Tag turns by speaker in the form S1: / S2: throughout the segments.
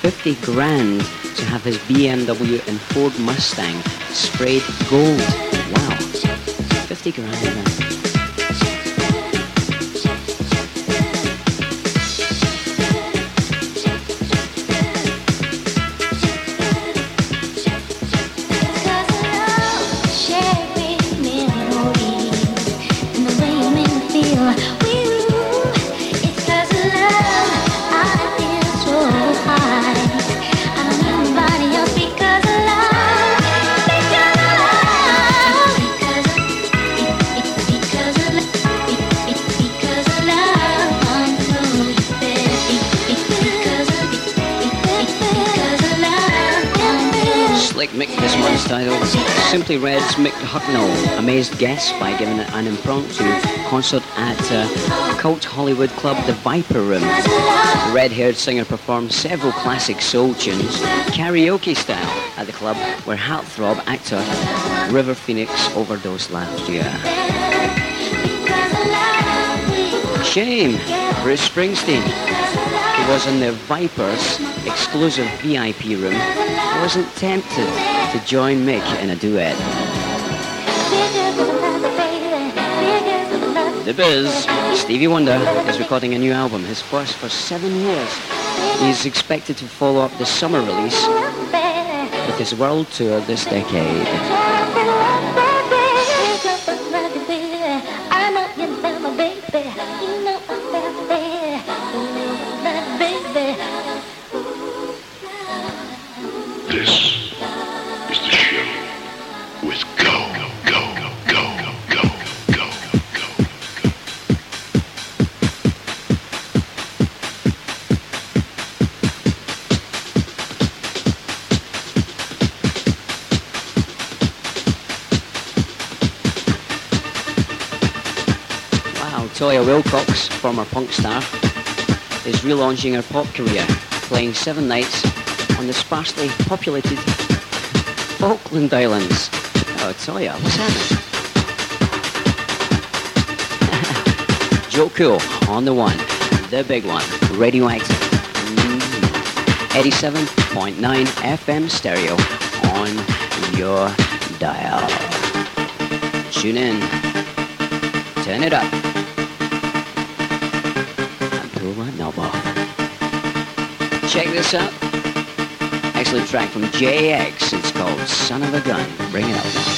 S1: 50 grand to have his BMW and Ford Mustang sprayed gold. Wow, 50 grand. Mick this month's title. Simply Red's Mick Hucknall amazed guests by giving an impromptu concert at cult Hollywood club The Viper Room. The red-haired singer performed several classic soul tunes, karaoke style, at the club where heartthrob actor River Phoenix overdosed last year. Shame, Bruce Springsteen, who was in the Viper's exclusive VIP room, wasn't tempted to join Mick in a duet. The Biz, Stevie Wonder, is recording a new album, his first for 7 years. He's expected to follow up the summer release with his world tour this decade. Toya Wilcox, former punk star, is relaunching her pop career, playing 7 nights on the sparsely populated Falkland Islands. Oh, Toya, what's happening? Joe Cool on the one, the big one, Radioactive. 87.9 FM stereo on your dial. Tune in, turn it up. Check this out. Excellent track from JX. It's called Son of a Gun. Bring it up now.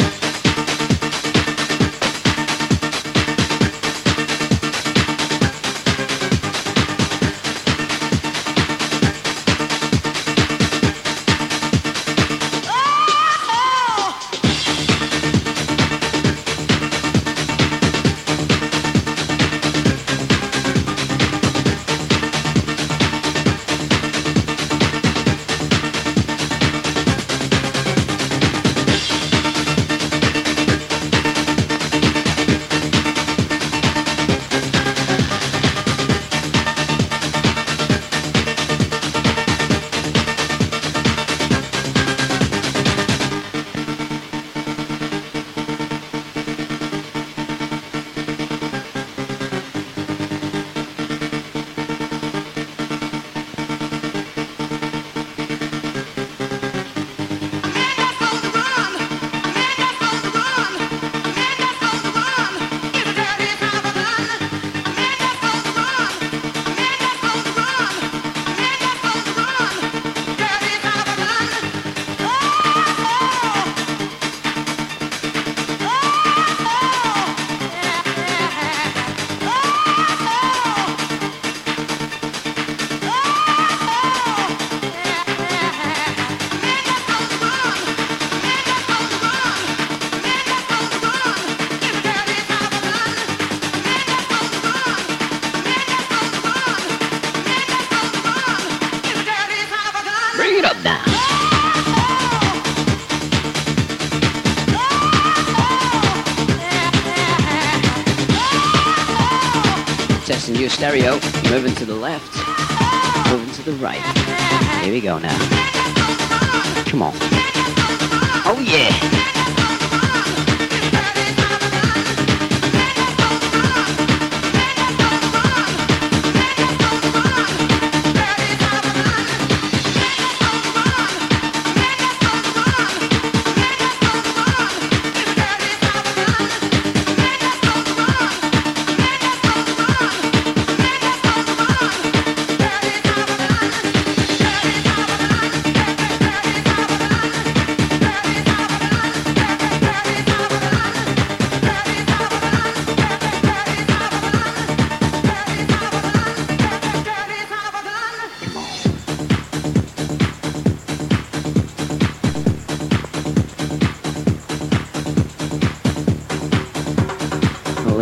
S1: Testing your stereo, moving to the left, moving to the right. Here we go now. Come on. Oh yeah!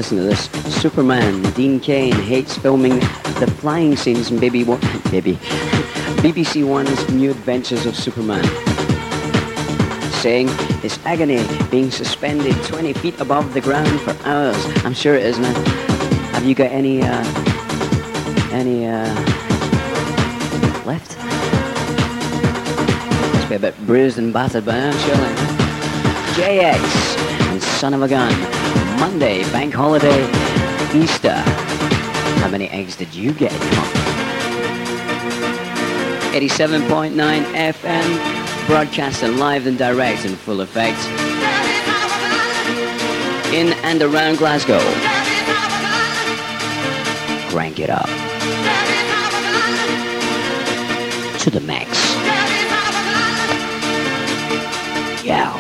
S1: listen to this. Superman, Dean Cain hates filming the flying scenes in BBC One's New Adventures of Superman, saying it's agony being suspended 20 feet above the ground for hours. I'm sure it is, man. Have you got any left? Must be a bit bruised and battered by now, surely. JX and Son of a Gun. Monday, bank holiday, Easter. How many eggs did you get? 87.9 FM, broadcasting live and direct in full effect. In and around Glasgow. Crank it up to the max. Yeah.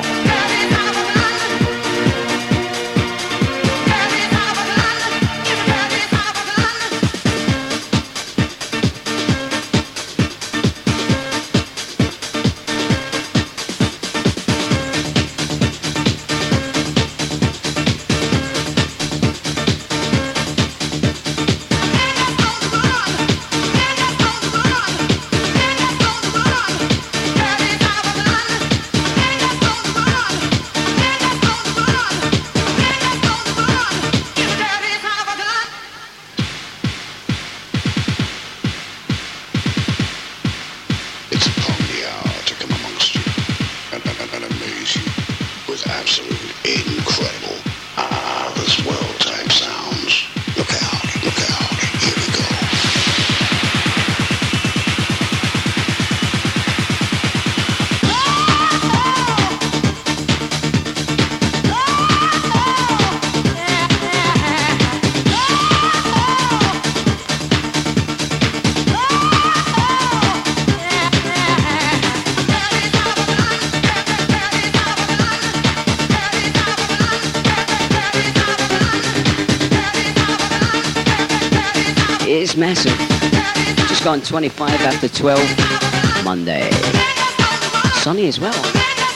S1: It's massive. Just gone 25 after 12 Monday. Sunny as well.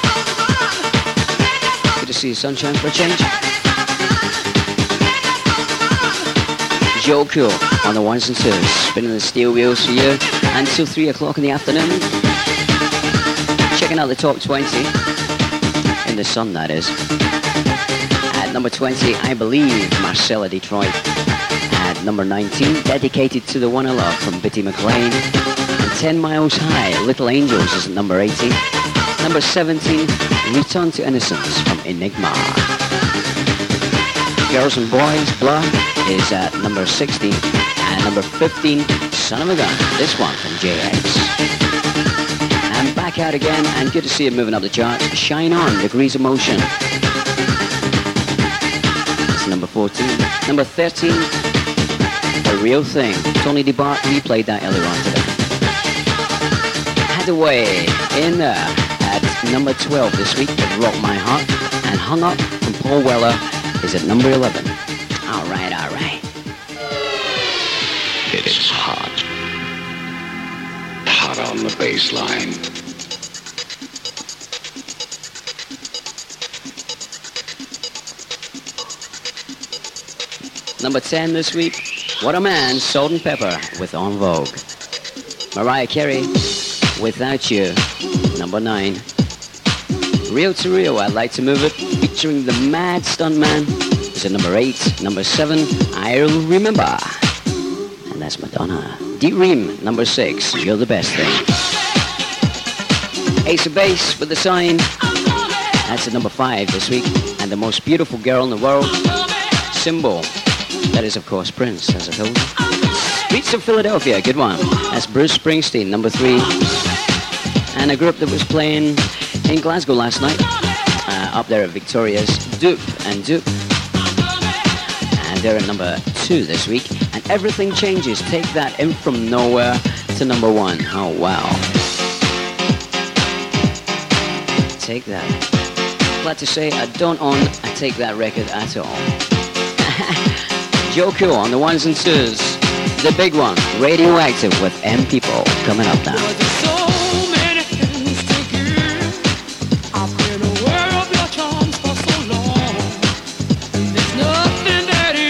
S1: Good to see the sunshine for a change. Joe Cool on the ones and twos, spinning the steel wheels for you until 3 o'clock in the afternoon. Checking out the top 20 in the sun, that is. At number 20, I believe, Marcella Detroit. At number 19, Dedicated to the One I Love from Bitty McLean. And 10 Miles High, Little Angels is at number 18. Number 17, Return to Innocence from Enigma. Girls and Boys, Blood is at number 16. And number 15, Son of a Gun, this one from JX. And back out again, and good to see it moving up the charts. Shine On, Degrees of Motion. It's number 14. Number 13, A Real Thing. Tony DeBart replayed that earlier on today. Had Away in there at number 12 this week with Rock My Heart. And Hung Up from Paul Weller is at number 11. All right.
S2: It's hot. Hot on the bass line.
S1: Number 10 this week, What a Man, Salt and Pepper with En Vogue. Mariah Carey, Without You, number 9. Real to Real, I'd Like to Move It, featuring the Mad Stuntman, is at number 8. Number 7, I'll Remember. And that's Madonna. D-Ream, number 6, You're the Best Thing. Ace of Base with The Sign, that's at number 5 this week. And the most beautiful girl in the world, Symbol. That is, of course, Prince, as I told you. Streets of Philadelphia, good one. That's Bruce Springsteen, number 3. And a group that was playing in Glasgow last night, up there at Victoria's, Dupe and Dupe. And they're at number 2 this week. And Everything Changes, take that in from nowhere to number 1. Oh, wow. Take that. Glad to say I don't own a Take That record at all. Joe Cool on the ones and twos. The big one, Radioactive with M People, coming up now.
S3: I've been aware of your charms for so long, and there's nothing that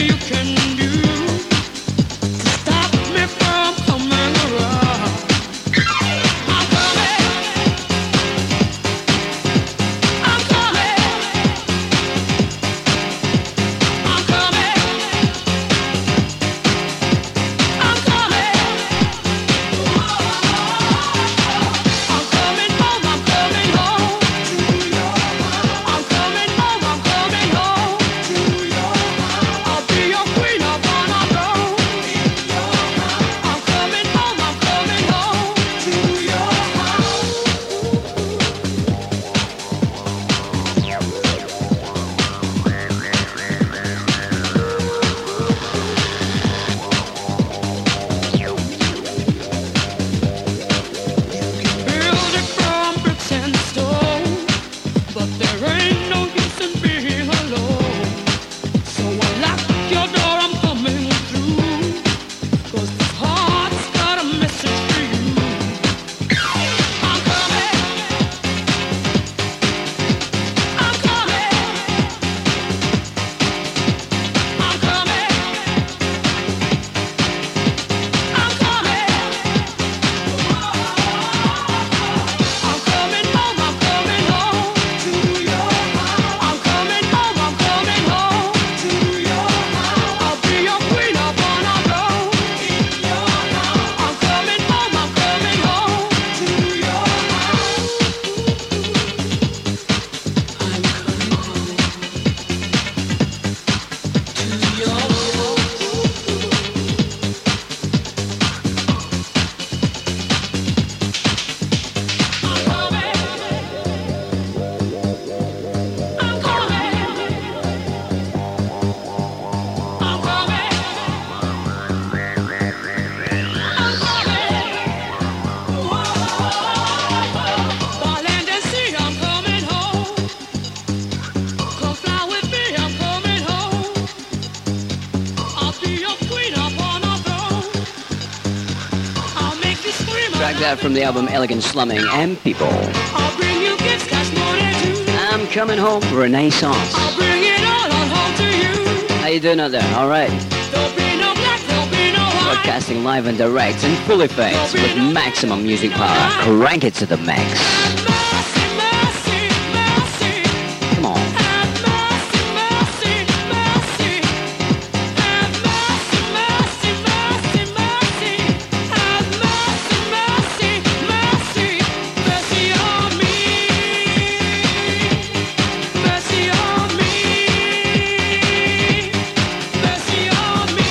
S1: that from the album Elegant Slumming and People.
S3: I'll bring you gifts, that's more than two.
S1: I'm coming home, Renaissance.
S3: I'll bring it all on home to you.
S1: How you doing out there? All right.
S3: There'll be no black, there'll be no white.
S1: Broadcasting live and direct in full effect with maximum music power. Crank it to the max.
S3: Mercy, mercy, mercy.
S1: Come on.
S3: Have mercy, mercy, mercy. Have mercy, mercy, mercy, mercy. Have mercy, mercy, mercy. Mercy on me. Mercy on me. Mercy on me.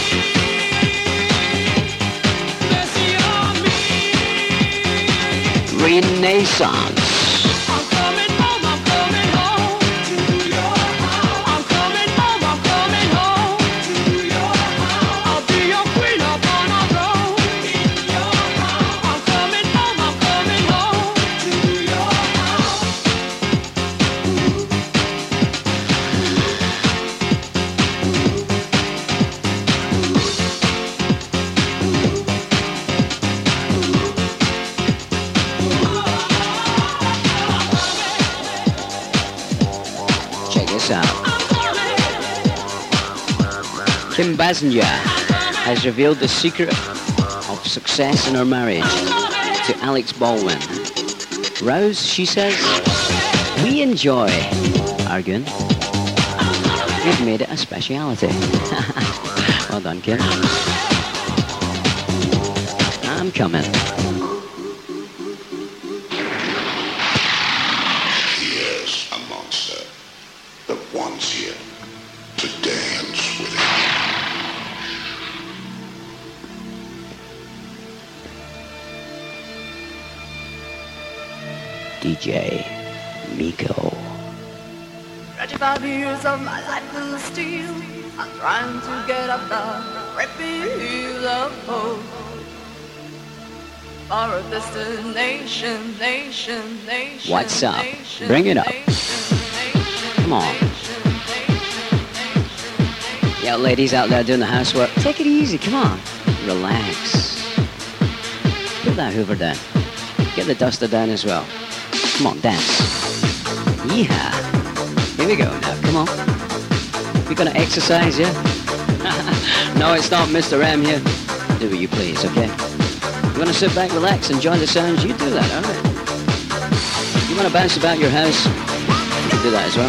S3: Mercy on me.
S1: Renaissance.
S3: I'm coming home, I'm coming home to your house. I'm coming home, I'm coming home to your house. I'll be your queen upon a throne in your house. I'm coming home, I'm coming home to your house.
S1: Check this out. Kim Basinger has revealed the secret of success in her marriage to Alex Baldwin. Rouse, she says, we enjoy arguing. We've made it a speciality. Well done, Kim. I'm coming.
S2: Yes, a monster that wants you to dance with him.
S1: DJ Miko.
S4: 35 years of my life will steal. I'm trying to get up the refuge of hope for a destination, nation.
S1: What's up? Bring it up. Come on. Yeah, ladies out there doing the housework, take it easy. Come on. Relax. Put that Hoover down. Get the duster down as well. Come on, dance. Yeah. Here we go now. Come on. We're going to exercise, yeah? No, it's not Mr. M here. Do what you please, okay? You want to sit back, relax, enjoy the sounds? You do that, all right? You want to bounce about your house? You can do that as well.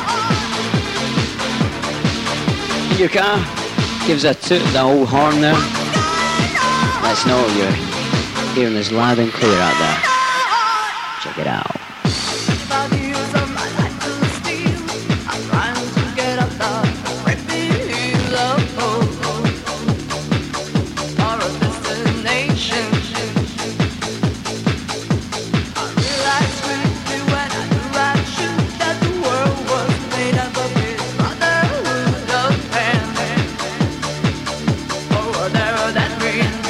S1: In your car, gives a toot, the old horn there. Let us know you're hearing this loud and clear out there. Check it out.
S4: 35 years of my life will steal. I'm trying to get up the refuge of hope for a destination. I realized quickly when I knew I should that the world was made up of this brotherhood of man. For whatever that means.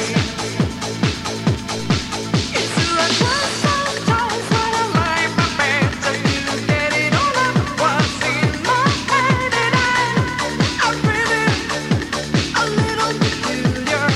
S4: It's a trust sometimes when I'm lying prepared to get it all up what's in my head, and I'm feeling a little peculiar.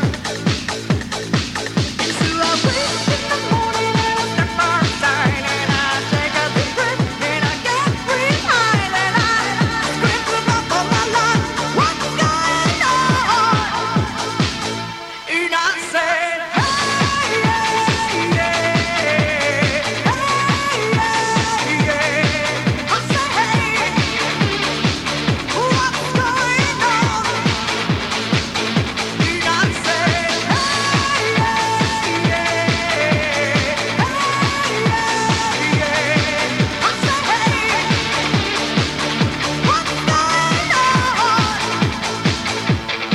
S4: It's a wake in the morning and I step outside and I take a deep breath and I get free mind and I scream to the top of my lungs, what's going on? And I said, hey, yeah, yeah, hey, yeah. I said, hey, what's going on? And I said, hey, yeah, yeah, hey, yeah. I said, hey, what's going on?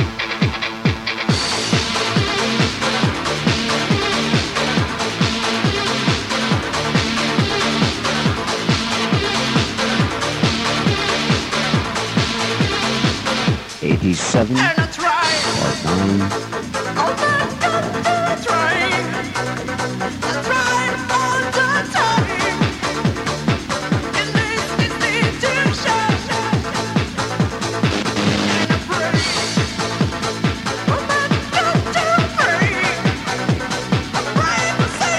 S1: '87
S4: And I tried.
S1: or 9.
S4: Oh my God, I tried. I tried all the time. In this institution. And I prayed. Oh my God, to pray. I prayed for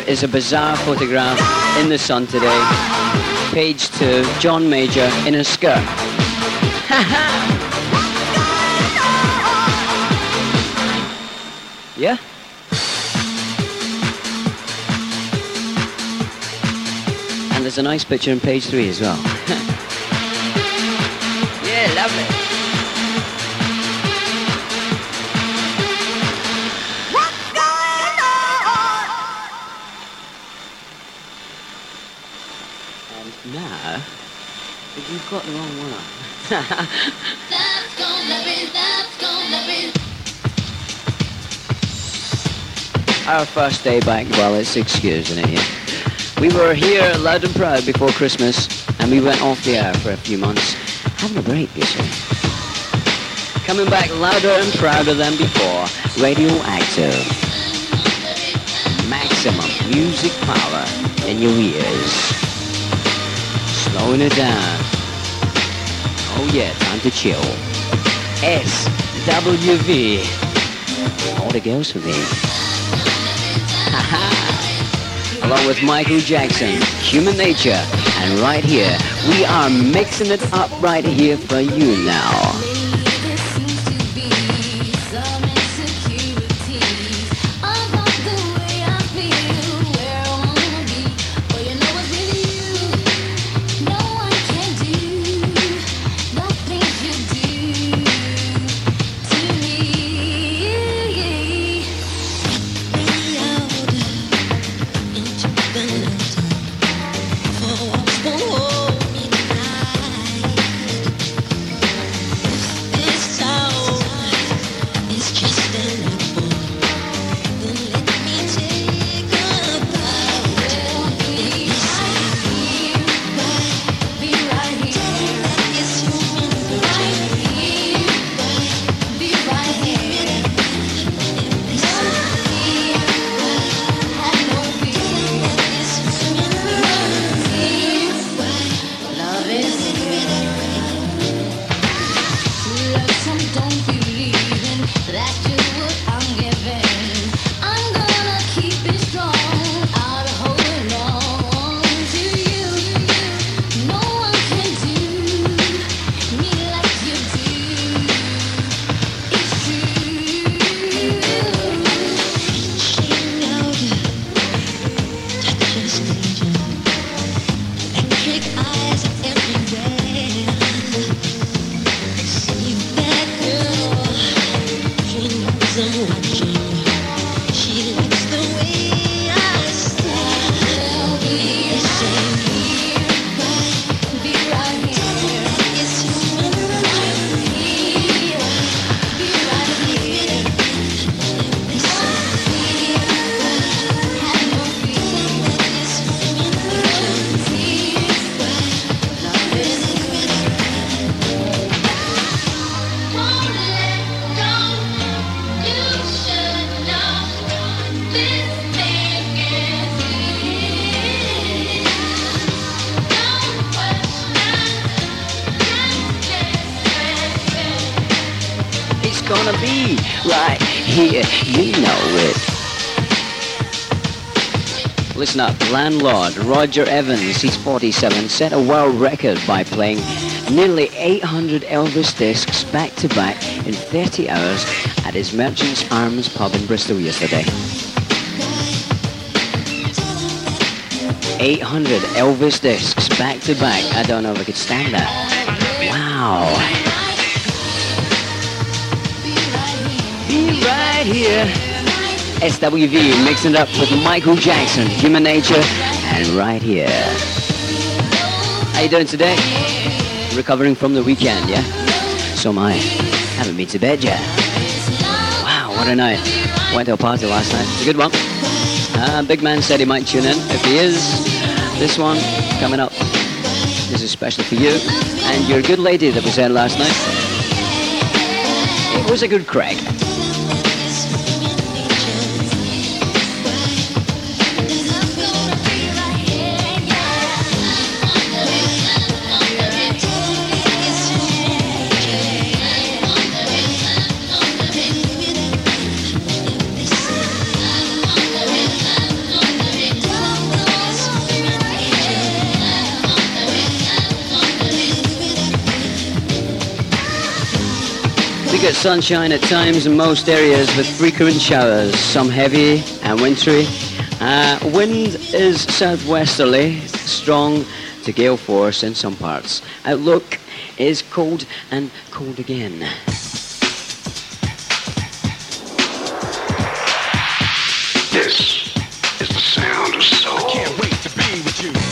S1: Here is a bizarre photograph in the Sun today. Page 2, John Major in a skirt. Yeah? And there's a nice picture in page 3 as well. Yeah, lovely.
S4: What's going on?
S1: And now, you've got the wrong one up.
S5: That's gonna be.
S1: Our first day back, well, it's excusing it, yeah. We were here loud and proud before Christmas, and we went off the air for a few months. Having a break, you see. Coming back louder and prouder than before, Radioactive. Maximum music power in your ears. Slowing it down. Oh yeah, time to chill. SWV. All the girls for me. Along with Michael Jackson, Human Nature, and right here, we are mixing it up right here for you now. Gonna be right here, you know it. Listen up, landlord Roger Evans, he's 47, set a world record by playing nearly 800 Elvis discs back to back in 30 hours at his Merchant's Arms pub in Bristol yesterday. 800 Elvis discs back to back. I don't know if I could stand that. Wow. Right here, SWV mixing it up with Michael Jackson, Human Nature, and right here. How you doing today? Recovering from the weekend, yeah? So am I. Haven't been to bed yet. Wow, what a night. Went to a party last night. It's a good one. Big Man said he might tune in. If he is, this one coming up. This is special for you and your good lady that was there last night. It was a good crack. We've got sunshine at times in most areas with frequent showers, some heavy and wintry. Wind is southwesterly, strong to gale force in some parts. Outlook is cold and cold again.
S2: This is the sound of soul.
S6: I can't wait to be with you.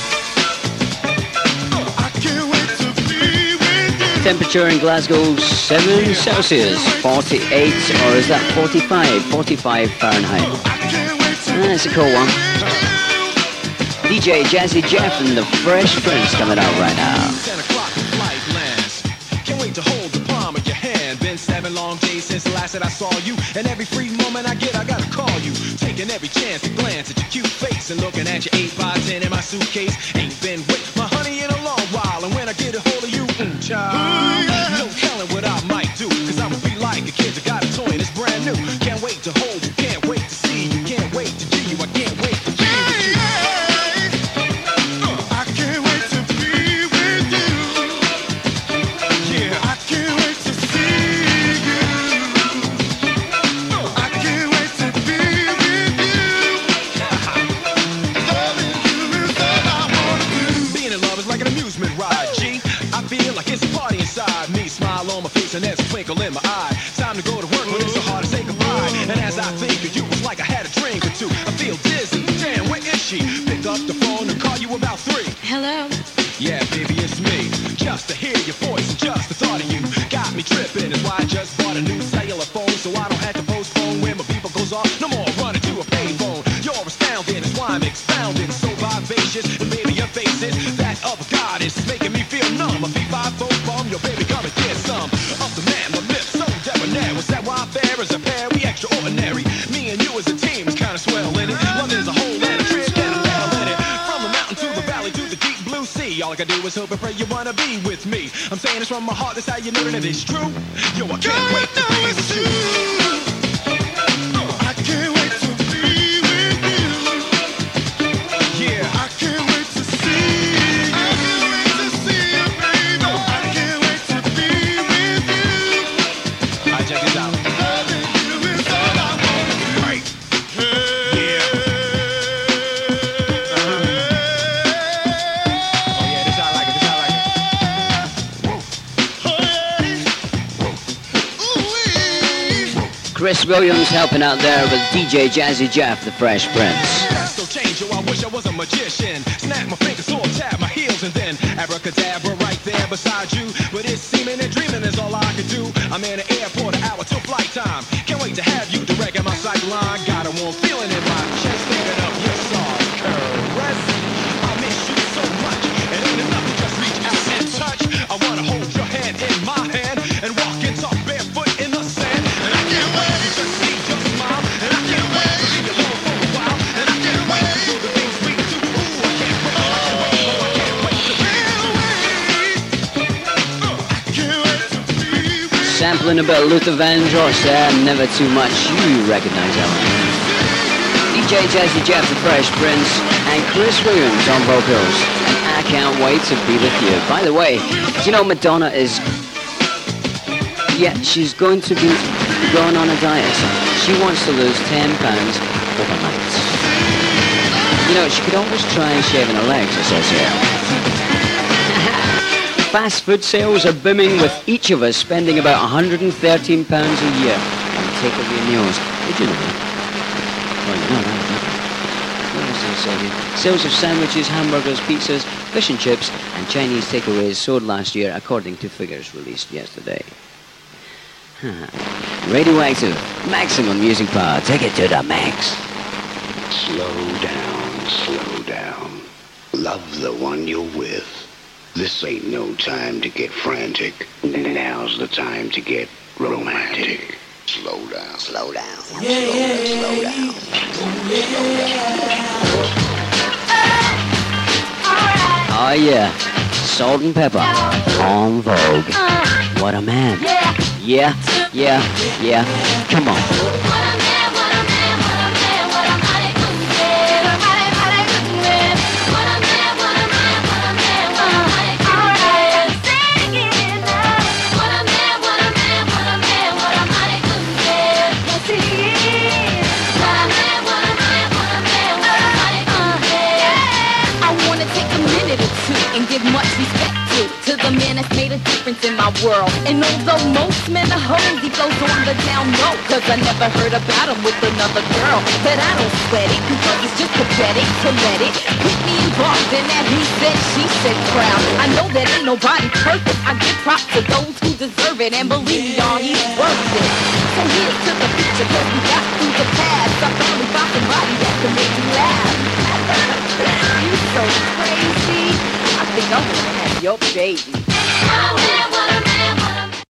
S6: I can't wait to be with you.
S1: Temperature in Glasgow, 7 Celsius, 48, or is that 45? 45 Fahrenheit.
S6: I can't wait to
S1: That's a cool one. DJ Jazzy Jeff and the Fresh Prince coming out right now.
S6: 10 o'clock the flight lands. Can't wait to hold the palm of your hand. Been 7 long days since the last that I saw you. And every free moment I get, I gotta call you. Taking every chance to glance at your cute face. And looking at your 8x10 in my suitcase. Ain't been with my honey in a long while. And when I get a hold of you, child, no telling what I might do. Cause I'ma be like a kid that got a toy and it's brand new. Can't wait to hold you, can't wait to see you. Can't wait to G you, I can't wait to be with you. I can't wait to be with you. Yeah, I can't wait to see you. I can't wait to be with you. Loving you is all I wanna do. Being in love is like an amusement ride, G. I feel like it's a party inside me. Smile on my face and there's a twinkle in my eye. Time to go to work, but it's so hard to say goodbye. And as I think of you, it's like I had a drink or two. I feel dizzy. Damn, where is she? Pick up the phone and call you about 3.
S5: Hello.
S6: Yeah, baby, it's me. Just to hear your voice and just the thought of you got me tripping. That's why I just bought a new cellular phone, so I don't have to postpone when my people goes off. No more running to a payphone. You're astounding, that's why I'm expounding. So vivacious, and baby, your face is that of a goddess. It's making me feel numb. A V5 bomb, your baby, come and get some. Up the man, my lips so debonair. Was that why fair as a pair? We extraordinary. Me and you as a team is kinda swell in it. Love is a whole and a trip and a hell in it. From the mountain to the valley to the deep blue sea. All I gotta do is hope and pray you wanna be with me. I'm saying this from my heart, that's how you know that it's true. Yo, I can't wait to be with you. I can't wait to be with you. Yeah, I can't wait to see you. I can't wait to see you, baby. I can't wait to be with you. Alright, check this out. Loving you is all I wanna do. Right. Yeah. Oh yeah, this how I like it, this how I like it.
S1: Chris Williams helping out there with DJ Jazzy Jeff, the Fresh Prince.
S6: That's so change, yo, I wish I was a magician. Snap my fingers, so tap my heels, and then abracadabra right there beside you. But it's seeming and dreaming is all I can do. I'm in the airport, an hour till flight time. Can't wait to have you direct at my sight line. Got a warm feeling in my chest, thinking of your soft caress. I miss you so much, it ain't enough to just reach out and touch. I wanna hold your hand in my hand and walk and talk barefoot in the sand. And I can't wait to just see your smile. And I can't wait to be alone for a while. And I can't wait to do the things we do. Ooh, I can't wait, oh, I can't wait to be I can't wait to be with you.
S1: Sampling a bit of Luther Vandross there, Never Too Much. You recognize that one. DJ Jazzy Jeff, the Fresh Prince, and Chris Williams on vocals. And I can't wait to be with you. By the way, do you know Madonna is... Yeah, she's going to be going on a diet. She wants to lose 10 pounds overnight. You know, she could always try shaving her legs, it says here. Fast food sales are booming, with each of us spending about £113 a year on takeaway meals. Did you know that? Well, you know that. What else did it say here? Sales of sandwiches, hamburgers, pizzas, fish and chips, and Chinese takeaways soared last year, according to figures released yesterday. Radioactive, maximum music power. Take it to the max.
S2: Slow down, slow down. Love the one you're with. This ain't no time to get frantic. Now's the time to get romantic. Slow down. Slow down. Slow down.
S1: Oh yeah, Salt and Pepper on Vogue. What a man. Yeah, yeah, yeah. Come on.
S7: diamonds in my world. And although most men are hoes, he goes on the down low. Cause I never heard about him with another girl. But I don't sweat it, because it's just pathetic to let it get me involved in that he said, she said crowd. I know that ain't nobody perfect. I give props to those who deserve it. And believe me, y'all, he's worth it. So here's to the future, cause we got through the past. I finally found somebody that can make me laugh. You so crazy. I think I'm gonna have your baby.